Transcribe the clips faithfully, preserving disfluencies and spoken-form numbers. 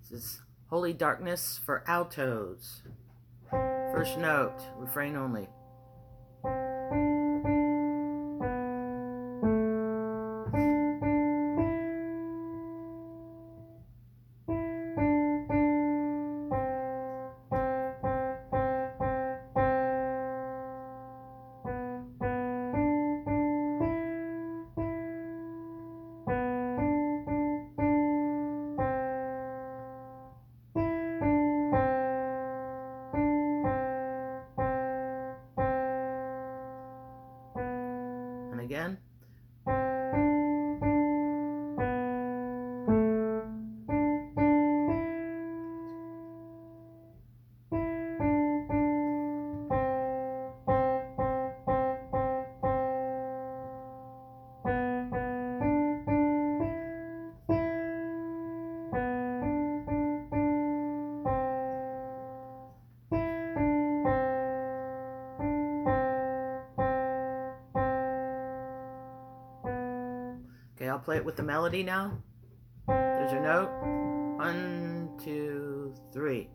This is Holy Darkness for altos. First note, refrain only. And again. Okay, I'll play it with the melody now. There's your note. One, two, three.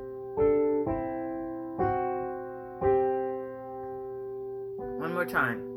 One more time.